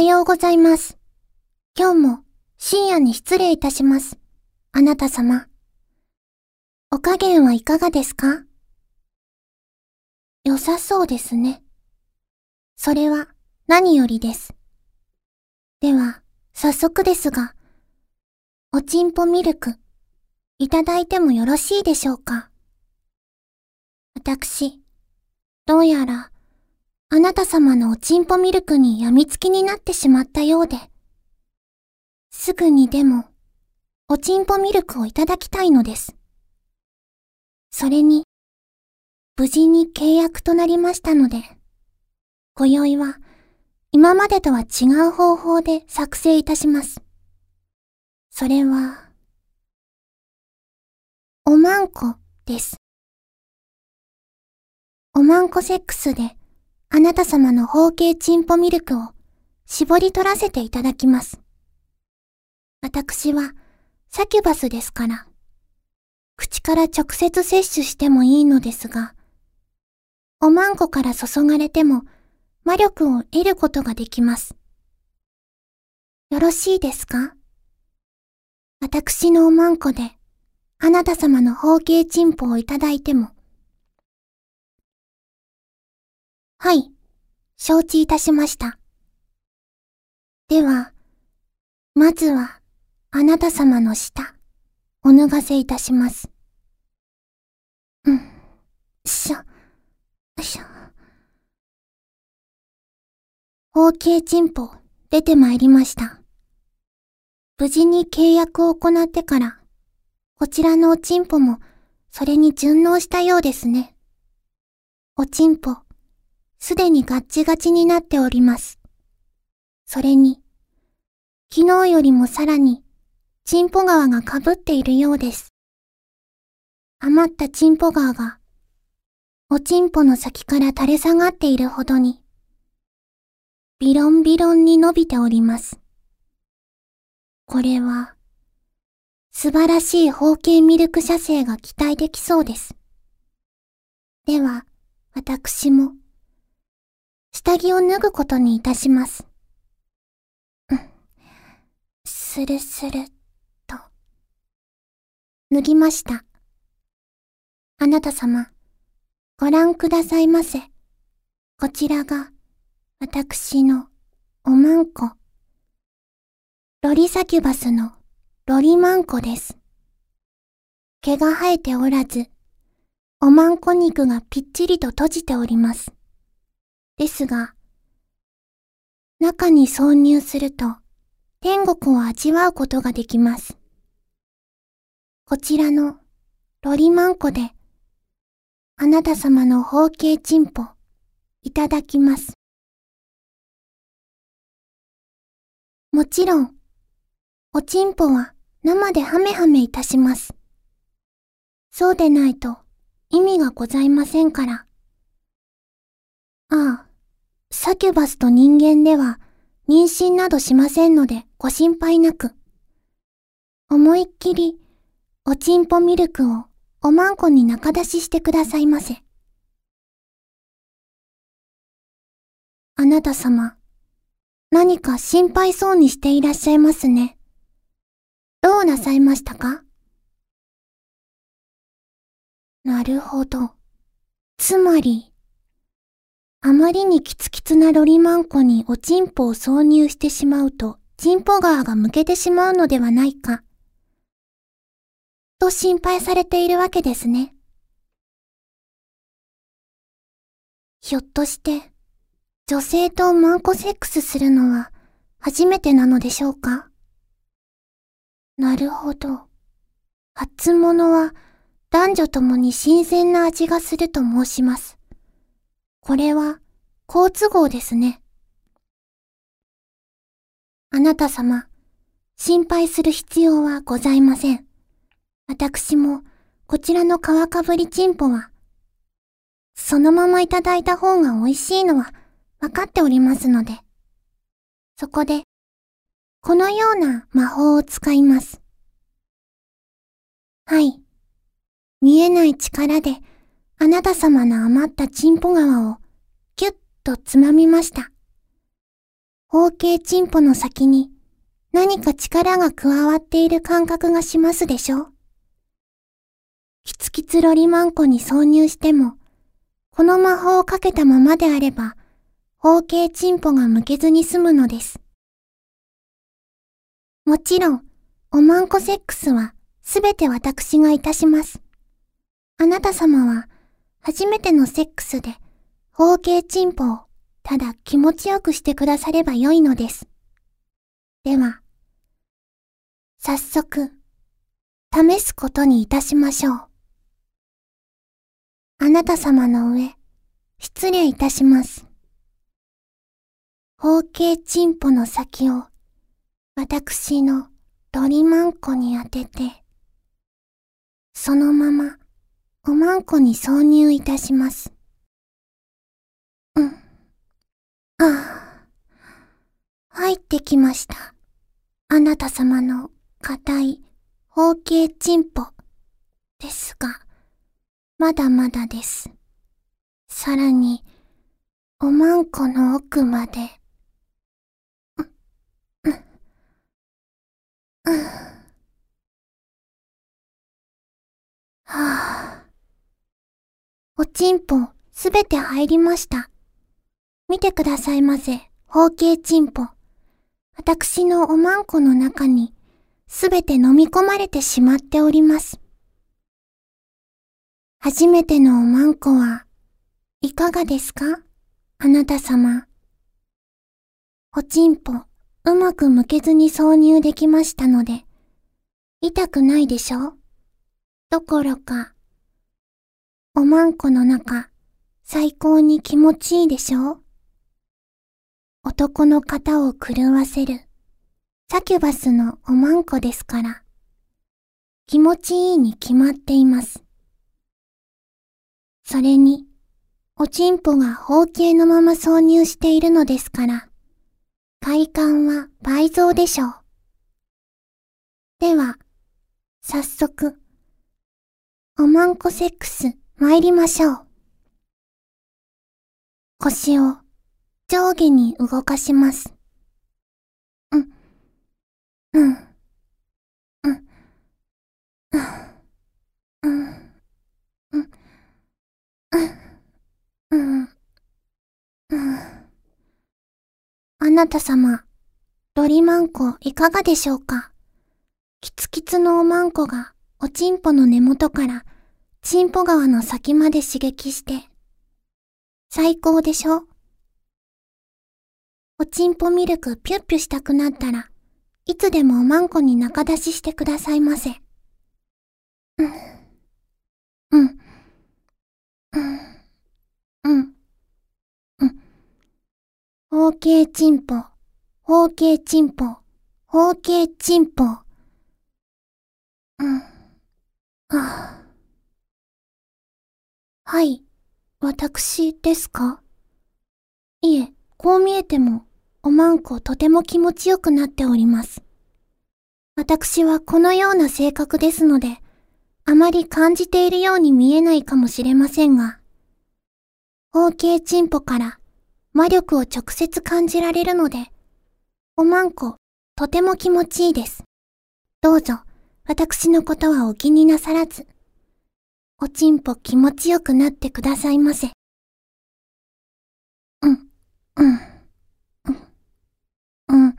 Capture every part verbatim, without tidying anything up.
ようございます。今日も深夜に失礼いたします。あなた様。お加減はいかがですか？良さそうですね。それは何よりです。では、早速ですが、おちんぽミルク、いただいてもよろしいでしょうか？私、どうやら、あなた様のおちんぽミルクに病みつきになってしまったようで、すぐにでも、おちんぽミルクをいただきたいのです。それに、無事に契約となりましたので、今宵は、今までとは違う方法で作成いたします。それは、おまんこです。おまんこセックスで、あなた様の包茎チンポミルクを絞り取らせていただきます。私は、サキュバスですから、口から直接摂取してもいいのですが、おまんこから注がれても魔力を得ることができます。よろしいですか？私のおまんこで、あなた様の包茎チンポをいただいても。はい、承知いたしました。では、まずは、あなた様の舌、お脱がせいたします。うん、しょ、しょ。包茎チンポ、出てまいりました。無事に契約を行ってから、こちらのおちんぽも、それに順応したようですね。おちんぽ、すでにガッチガチになっております。それに、昨日よりもさらに、チンポ川が被っているようです。余ったチンポ川が、おちんぽの先から垂れ下がっているほどに、ビロンビロンに伸びております。これは、素晴らしい包茎ミルク射精が期待できそうです。では、私も、下着を脱ぐことにいたします。うん。スルスル、と。脱ぎました。あなた様、ご覧くださいませ。こちらが、私の、おまんこ。ロリサキュバスの、ロリマンコです。毛が生えておらず、おまんこ肉がぴっちりと閉じております。ですが、中に挿入すると、天国を味わうことができます。こちらの、ロリマンコで、あなた様の包茎チンポ、いただきます。もちろん、おちんぽは生でハメハメいたします。そうでないと意味がございませんから。ああ、サキュバスと人間では妊娠などしませんのでご心配なく。思いっきりおちんぽミルクをおまんこに中出ししてくださいませ。あなた様、何か心配そうにしていらっしゃいますね。どうなさいましたか？なるほど。つまり、あまりにキツキツなロリマンコにおちんぽを挿入してしまうと、チンポ側がむけてしまうのではないか。と心配されているわけですね。ひょっとして、女性とマンコセックスするのは初めてなのでしょうか？なるほど。初物は男女ともに新鮮な味がすると申します。これは好都合ですね。あなた様、心配する必要はございません。私もこちらの皮かぶりチンポは、そのままいただいた方が美味しいのはわかっておりますので。そこで、このような魔法を使います。はい。見えない力で、あなた様の余ったチンポ皮を、キュッとつまみました。 包茎チンポの先に何か力が加わっている感覚がしますでしょ？キツキツロリマンコに挿入しても、この魔法をかけたままであれば、包茎チンポが剥けずに済むのです。もちろん、おまんこセックスはすべて私がいたします。あなた様は、初めてのセックスで、包茎チンポをただ気持ちよくしてくださればよいのです。では、早速、試すことにいたしましょう。あなた様の上、失礼いたします。包茎チンポの先を、私のロリマンコに当てて、そのまま、おまんこに挿入いたします。うん。ああ。入ってきました。あなた様の硬い包茎チンポですが、まだまだです。さらに、おまんこの奥まで。う、う、う、はあ。おちんぽすべて入りました。見てくださいませ、包茎チンポ。私のおまんこの中にすべて飲み込まれてしまっております。初めてのおまんこはいかがですか？あなた様。おちんぽうまく剥けずに挿入できましたので、痛くないでしょ？どころか、おまんこの中、最高に気持ちいいでしょ？男の肩を狂わせる、サキュバスのおまんこですから、気持ちいいに決まっています。それに、おちんぽが包茎のまま挿入しているのですから、快感は倍増でしょう。では、早速、おまんこセックス参りましょう。腰を上下に動かします。うん、うん、うん、うん、うん、うん、うん、うん。あなた様、ロリマンコいかがでしょうか？キツキツのおまんこがおちんぽの根元からちんぽ側の先まで刺激して、最高でしょ？おちんぽミルクピュッピュしたくなったら、いつでもおまんこに中出ししてくださいませ。うん、うん、うん、うん、うん。包茎チンポ、包茎チンポ、包茎チンポ。うん。はあ、はい、私ですか？いえ、こう見えても、おまんことても気持ちよくなっております。私はこのような性格ですので、あまり感じているように見えないかもしれませんが、包茎チンポから魔力を直接感じられるので、おまんこ、とても気持ちいいです。どうぞ、私のことはお気になさらず、おちんぽ気持ちよくなってくださいませ。うん、うん、うん、うん、うん、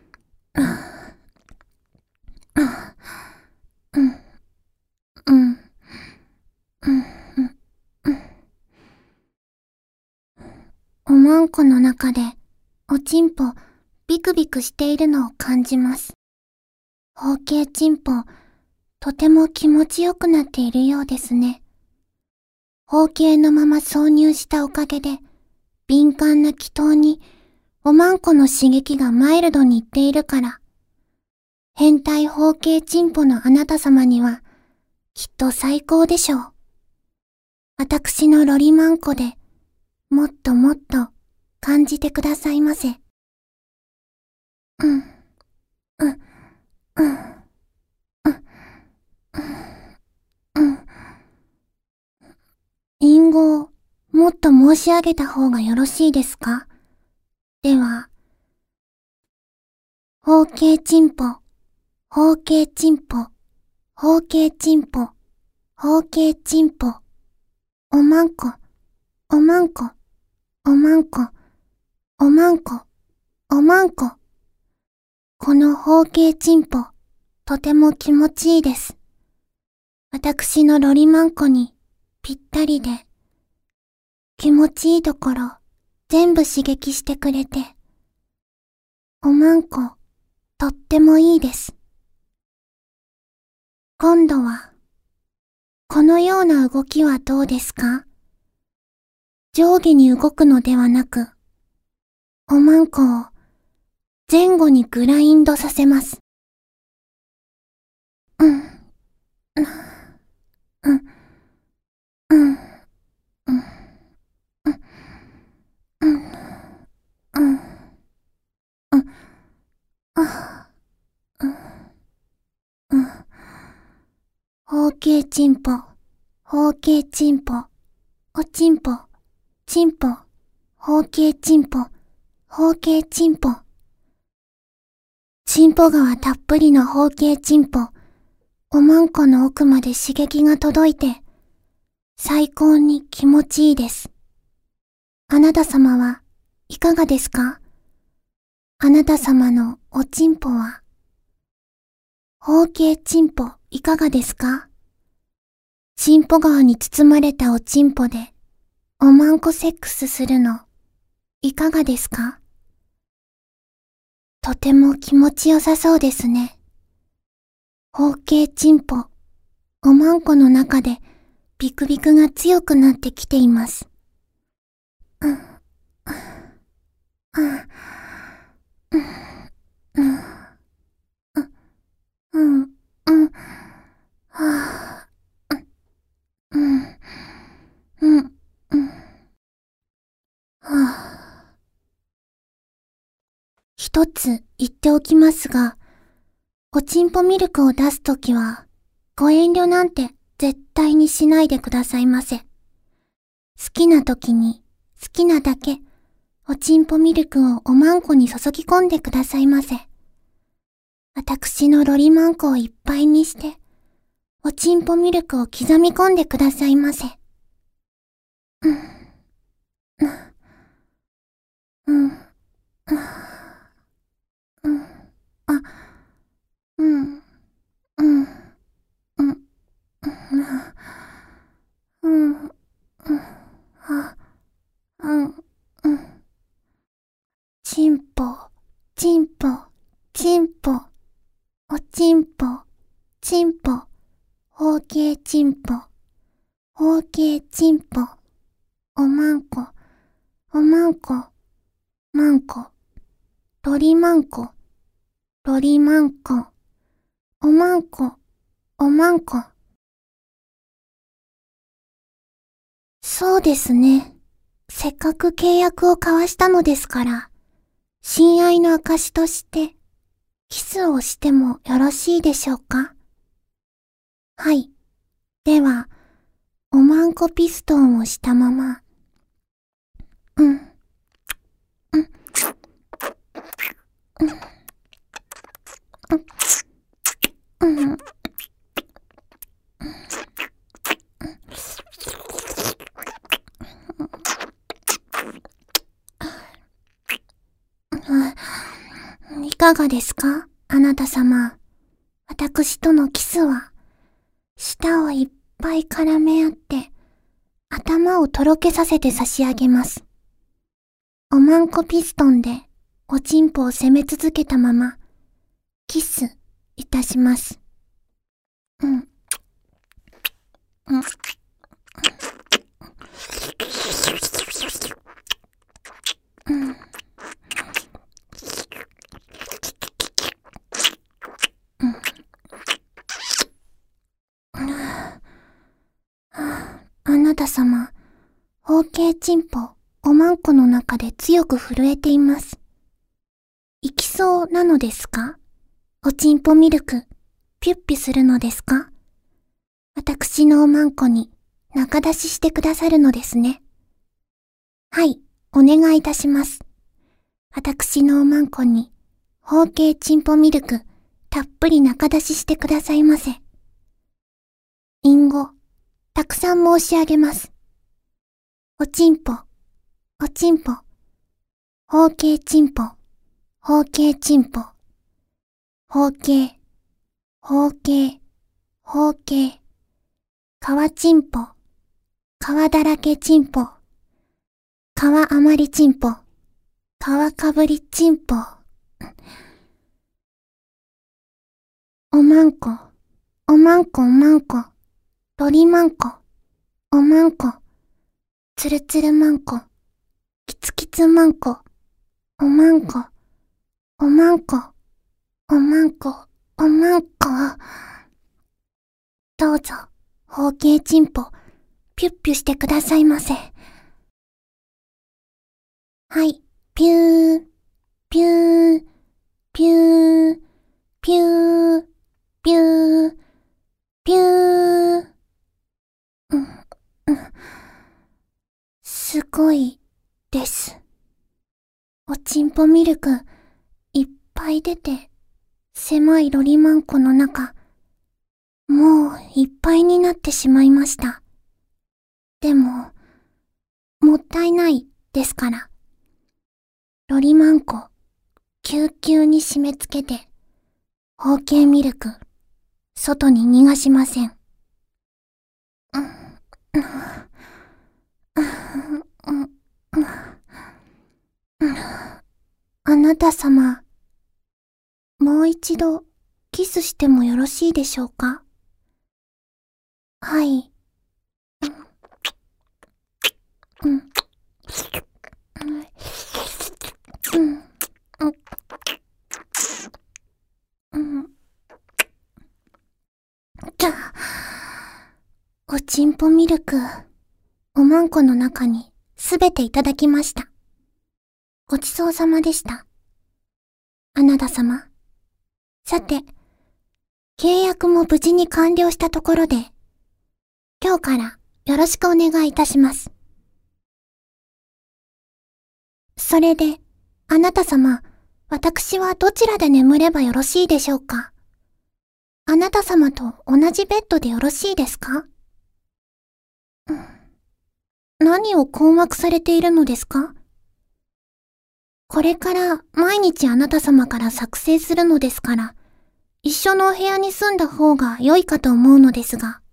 うん、うん、うん、うん。おまんこの中で、おちんぽ、ビクビクしているのを感じます。包茎チンポ、とても気持ちよくなっているようですね。包茎のまま挿入したおかげで、敏感な気筒に、おまんこの刺激がマイルドにいっているから、変態包茎チンポのあなた様には、きっと最高でしょう。私のロリマンコで、もっともっと感じてくださいませ。うん、うん、うん、うん、うん、うん。隠語をもっと申し上げた方がよろしいですか？では、 包茎チンポ、包茎チンポ、包茎チンポ、包茎チンポ。おまんこ、おまんこ、おまんこ、おまんこ、おまんこ。この包茎チンポ、とても気持ちいいです。私のロリマンコにぴったりで、気持ちいいところ全部刺激してくれて、おまんこ、とってもいいです。今度は、このような動きはどうですか？上下に動くのではなく、おまんこを前後にグラインドさせます。うん、うん、うん、うん、うん、うん、うん、うん、うん、あ、うん、うん。包茎チンポ、包茎チンポ、おチンポ、チンポ、包茎チンポ、包茎チンポ。チンポ川たっぷりの包茎チンポ、おまんこの奥まで刺激が届いて、最高に気持ちいいです。あなた様はいかがですか？あなた様のおチンポは、包茎チンポいかがですか？チンポ川に包まれたおチンポで、おまんこセックスするの、いかがですか？とても気持ちよさそうですね。包茎チンポ、おまんこの中でビクビクが強くなってきています。うん、うん、うん、うん、うん、うん、はぁ、うん、うん、うん、はぁ。一つ言っておきますが、おちんぽミルクを出すときは、ご遠慮なんて絶対にしないでくださいませ。好きなときに、好きなだけ、おちんぽミルクをおまんこに注ぎ込んでくださいませ。私のロリマンコをいっぱいにして、おちんぽミルクを刻み込んでくださいませ。うん、うん、うん、うん、あ、うん、うん、うん、うん、うん、あ、うん、うん。チンポ、チンポ、チンポ、おちんぽ、チンポ、包茎チンポ、包茎チンポ、おまんこ、おまんこ、まんこ、ロリマンコ、ロリマンコ、おまんこ、おまんこ。そうですね。せっかく契約を交わしたのですから、親愛の証として、キスをしてもよろしいでしょうか？はい。では、おまんこピストンをしたまま、うん、うん、うん、うん、うん、いかがですか？あなた様。私とのキスは、舌をいっぱい絡め合って、頭をとろけさせて差し上げます。おまんこピストンで、おちんぽを攻め続けたまま、キスいたします。うん。うん。うん。あなた様、包茎チンポ、おまんこの中で強く震えています。いきそうなのですか？おちんぽミルク、ピュッピュするのですか？私のおまんこに中出ししてくださるのですね。はい、お願いいたします。私のおまんこに、 包茎チンポミルク、たっぷり中出ししてくださいませ。隠語、たくさん申し上げます。おちんぽ、おちんぽ、包茎チンポ、包茎チンポ、包茎、包茎、包茎、皮チンポ、皮だらけチンポ、皮余りチンポ、皮かぶりチンポ、おまんこ、おまんこおまんこ、ロリマンコ、おまんこ、つるつるマンコ、キツキツマンコ、おまんこ、おまんこ、おまんこ、おまんこ。どうぞ、包茎チンポ、ピュッピュしてくださいませ。はい、ピュー、ピュー、ピュー、ピュー、ピュー、ピュー。うん、うん。すごいです。おちんぽミルクいっぱい出て、狭いロリマンコの中、もういっぱいになってしまいました。でも、もったいないですから。ロリマンコ、ぎゅうぎゅうに締め付けて、包茎ミルク、外に逃がしません。あなた様、もう一度キスしてもよろしいでしょうか？はい。うん。うん。うん。じゃあ、おちんぽミルク、おまんこの中にすべていただきました。ごちそうさまでした。あなた様。さて、契約も無事に完了したところで、今日からよろしくお願いいたします。それで、あなた様、私はどちらで眠ればよろしいでしょうか？あなた様と同じベッドでよろしいですか？うん、何を困惑されているのですか？これから毎日あなた様から作成するのですから、一緒のお部屋に住んだ方が良いかと思うのですが。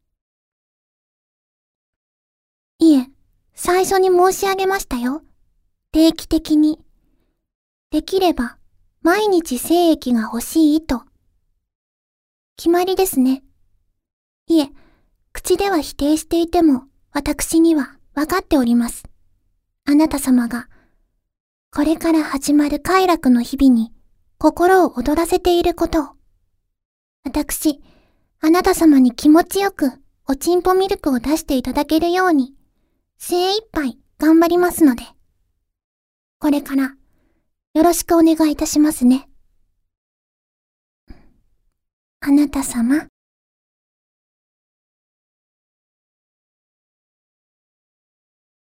いえ、最初に申し上げましたよ。定期的に。できれば、毎日精液が欲しいと。決まりですね。いえ、口では否定していても、私には分かっております。あなた様が、これから始まる快楽の日々に、心を躍らせていることを。私、あなた様に気持ちよく、おちんぽミルクを出していただけるように、精一杯頑張りますので。これから、よろしくお願いいたしますね。あなた様。